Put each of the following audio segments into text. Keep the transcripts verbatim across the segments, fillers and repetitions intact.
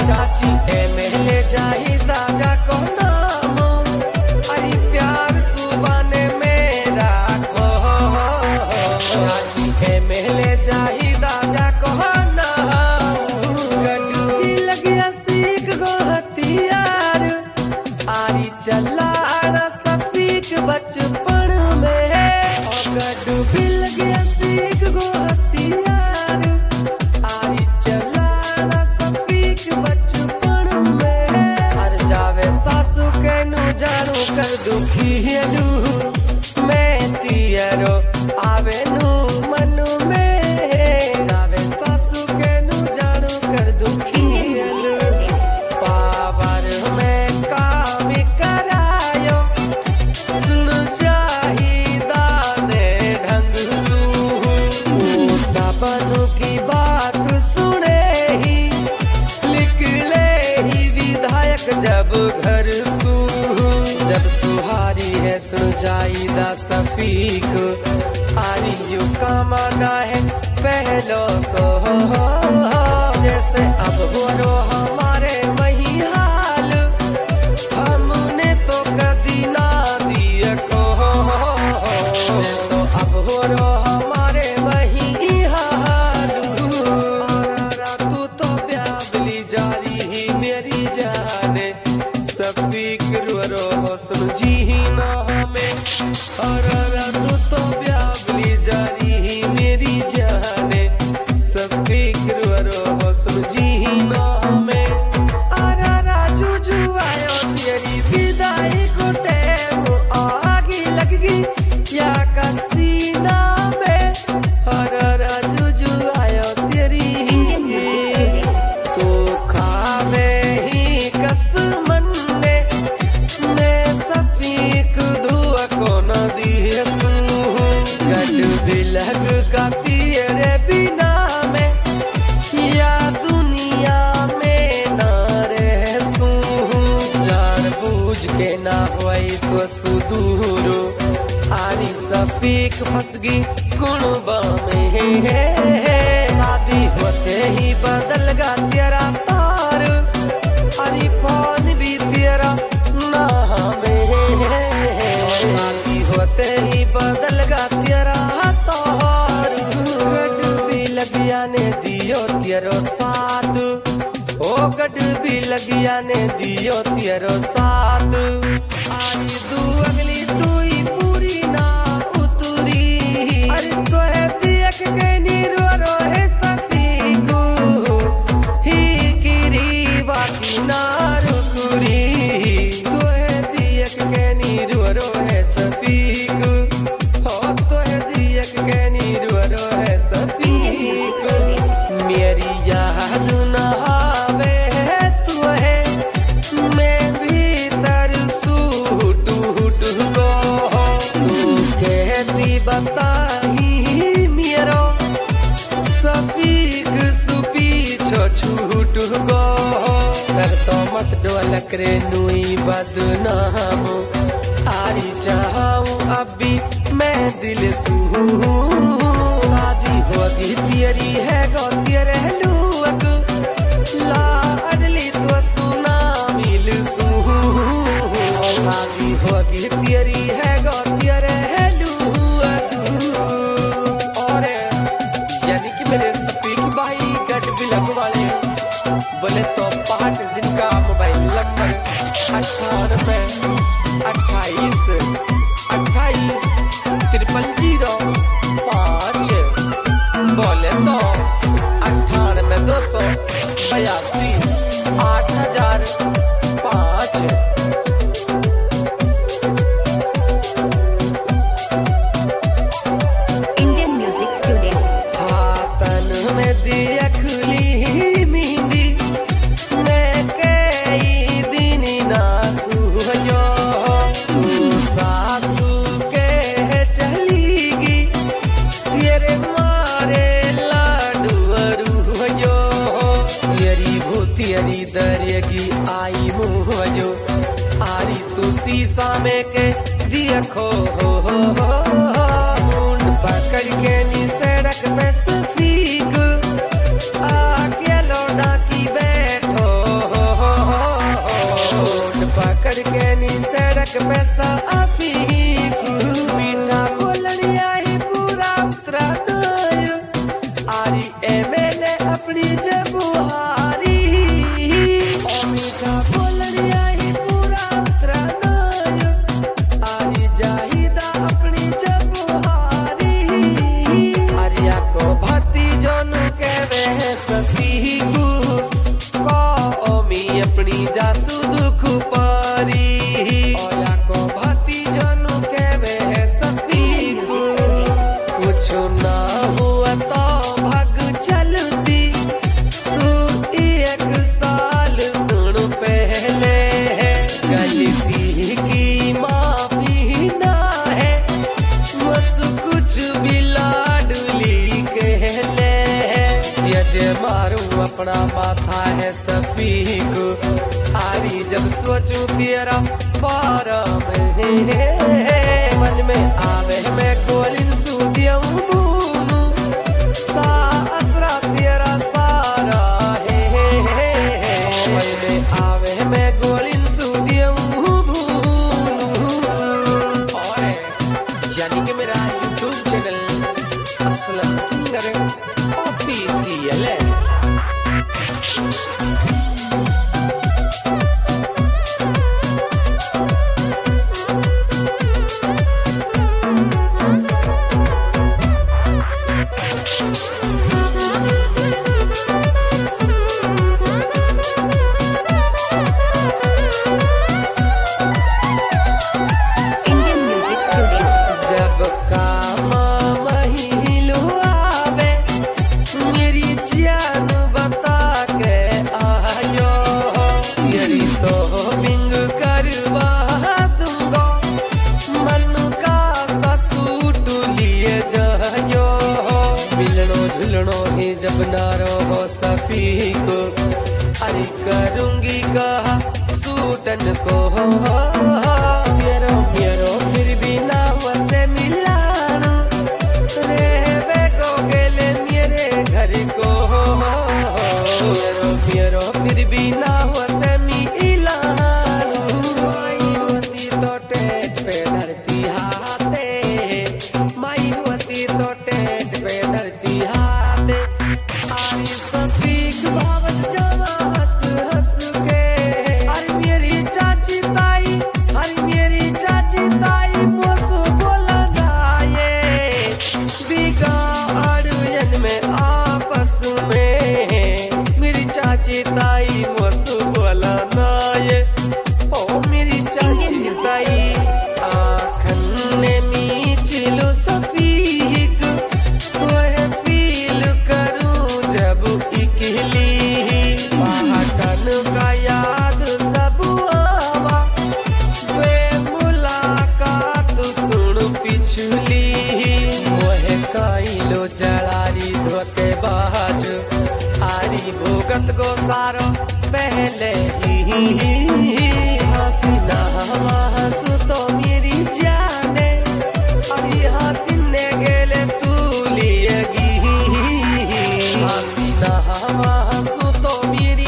चाची ए महले जाही दाजा को नाम अरे प्यार सुबाने मेरा खो चाची ए महले जाही दाजा को नाम गडू लगिया सीख गो हथियार आरी चलाना सफीक बचपन में गडू लगिया सीख गो हथियार आरी चलाना सफीक बचपन में हर जावे सासू के नु जानू कर दुखी हेलू मैं तियरो आवे नु मनु में जावे सासू के नु जानू कर दुखी हेलू पावर में काम करायो सुन चाहिदा ने ढंग सू सबनु की बात सुने ही निकले ही विधायक जब घर सू जब सुहारी है सुन जाईदा सफीक आरियो का माना है पहलो सो जैसे अब हो रो हमारे मही हाल हमने तो कदी ना दिया को तो अब हो रो हमारे मही हाल तू तो प्याबली जारी ही मेरी जाने सफीक रो रो सुन जी ना हमें और तू तो प्याबली जारी ही मेरी जाने सफीक रो रो सुन जी ना हमें आरा राजू जू आयो तेरी विदाई को टेम आगी लगगी या कसीना में आरा राजू जू आयो तेरी तो खावे ही कसमन ने ने सफीक धुआ को न दिए गड बिलग का तेरे बिना में या दुनिया में न रह सू जान बूझ के ना हुई तो सुदूरो आरी सफीक फसगी कुणबा में शादी होते ही बदल गा तेरा तार अरे फोन भी तेरा ना में शादी होते ही बदल गा तेरा तार गड भी लगिया ने दियो तेरो साथ ओ गड भी लगिया ने दियो तेरो साथ आरी तू अगली तू ही पूरी ना उतरी अरे तो है देख के नीरो रो है सफीक ही गिरी बाकी ना रुकुरी तो है देख के नीरो रो है सफीक हो तो है देख के नीरो रो है सफीक मेरी याद ना आवे तू है मैं भीतर सूट टूट गो तू कहती बताही मेरो सफीक सुपी छो छूट गो कर तो मत डोलक रे नुई बदनाम आरी चाहूं अभी मैं दिल सू शादी होगी तेरी है गो तेरे लुअक ला अडली तो सुना मिल सू शादी होगी तेरी है गो तेरे लुअक और यानी कि मेरे सफीक भाई गड बिलग वाले बोले तो पाँच जिनका मोबाइल नंबर अठानवे अट्ठाईस अट्ठाईस ट्रिपल जीरो पाँच बोले तो अठानवे दो सौ बयासी आठ हजार पाँच दिया खुली मेहंदी मैं कई दिन ना सुयो तू सासू के चलीगी तेरे मारे लाडू अरुयो तेरी भूतियरी दरियगी आई मुहयो आरी तू शीशा में के देखो हो हो मुंड पकड़ के नी सड़क पे सफीक आके लौटा की बैठो एक पैसा अभी मीठा बोलनिया ही पूरा उतरा दो आरी एमएलए अपनी जबुहारी मीठा बोलनिया ही पूरा उतरा दो आरी जाहिदा अपनी जबुहारी आरिया को भती जोनु कहवे सती को ओमी अपनी जासू दुख पारी ओया को भती जोनु कहवे सती को कुछ ना हुआ तो भाग चलती तू एक साल सुन पहले गलती की माफी ना है बस कुछ भी लाडली कह ले यदि मारूं अपना माथा है सफी को आरी जब सोचूं तेरा बारा में मन में आवे मैं गोलिन सूदियऊं बूनू सा असरा तेरा सारा है मन में आवे मैं गोलिन सूदियऊं बूनू और यानी कि मेरा YouTube channel Aslam singer official है। जब ना रहो सफी को अरे करूंगी कहा सूटन को मेरो मेरो फिर भी ना वसे मिलाना रे बेको गेले मेरे घर को मेरो मेरो फिर भी ना वसे मिलाना माई होती तो टेट पे धरती हाथे माई होती तो टेट पे धरती हाथे सफीक भावत जावा हंस हंस के अरे मेरी चाची ताई अरे मेरी चाची ताई मोसू बोला ना ये बिगाड़ में आपस में मेरी चाची ताई मोसू बोला ना ये ओ मेरी चाची ताई आँखन ने नीचलो सफीक का याद सब आवा वे मुलाकात सुन पिछली मोहे काइलो जलारी धोके बाज आरी भोगत को सारो पहले ही हसीना हंसू तो मेरी जाने अरे हसीने गेले तू लिएगी हसीना हंसू तो मेरी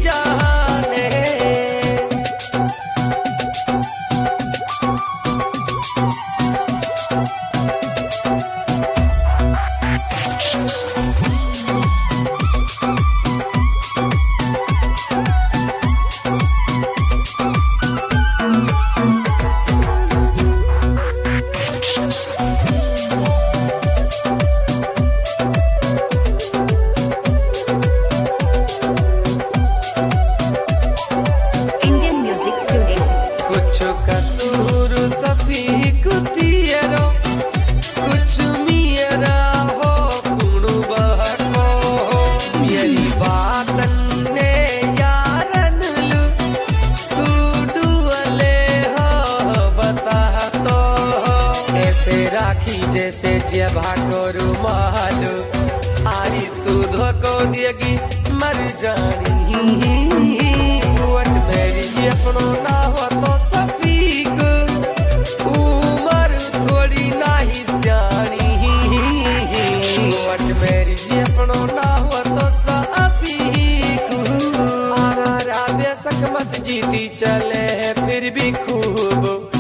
कसूर सफी कुतियरो कुछ मियरा हो कुणु बहको यही बात ने यारन लू तू डुअले हो बता तो ऐसे राखी जैसे जेबा को रुमालू आरी तू धोको देगी मर जानी वट मेरी अपनो ना हो तो सफीक उमर थोड़ी नाही जानी वट मेरी अपनो ना हो तो सफीक आरा बेशक मत जीती चले फिर भी खूब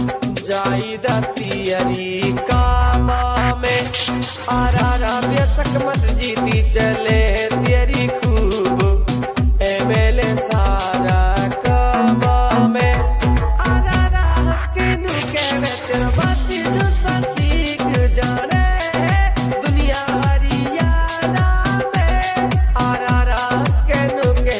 जाई दतियरी कामा में आरा रा बेसक मत जीती चले तेरी खूब एमेले सारा कामा में आरा रा हंस के नु के तेरा बाती जो सतीक जाने दुनिया हरियाणा में आरा रा हंस के नु के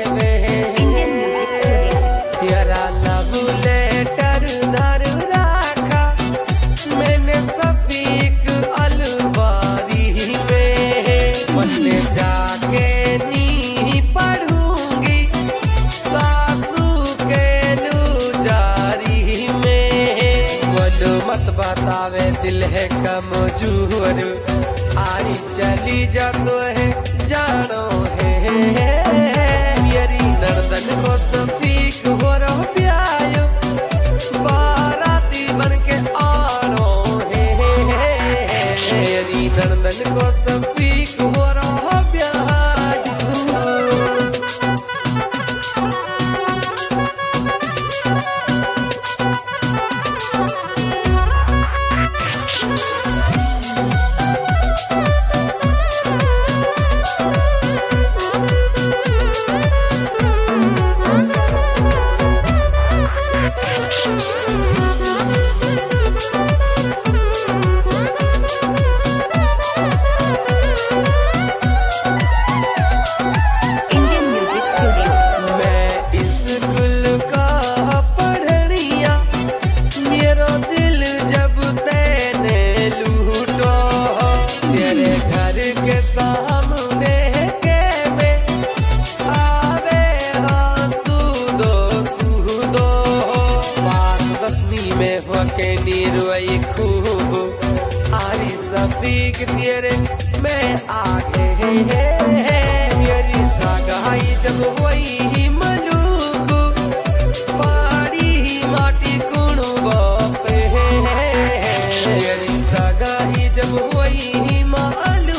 तेरा लव लेटर धर रखा मैंने सफीक अलवारी में पन्ने जाके नी पढ़ूंगी सासू के लुजारी में बोलो मत बतावे दिल है कमजोर आरी चली जातो है जानो है मेरी नर्दन को सफीक हो रहो प्यायो बाराती बन के आनो है मेरी नर्दन को सफीक हो रहो प्यायो सामने के में आवे सूदो सूदो पास दसवीं में होके नीरवई खूब आरी सफीक तेरे में आगे मेरी सागाई जब वही मलूक पाड़ी माटी कुणु बापे मेरी सागाई जब वही मालू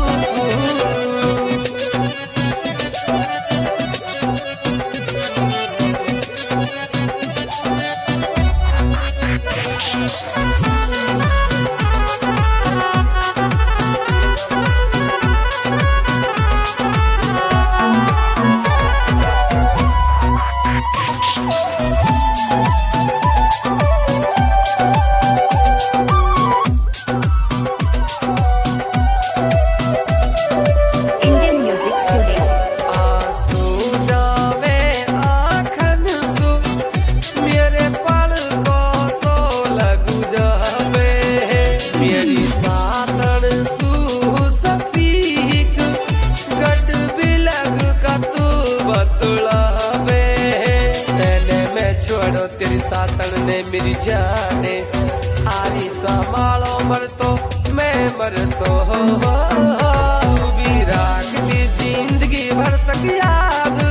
छोड़ो तेरी सातन ने मेरी जाने आरी संभालो मर तो मैं मर तो तू भी राख दी जिंदगी भर तक याद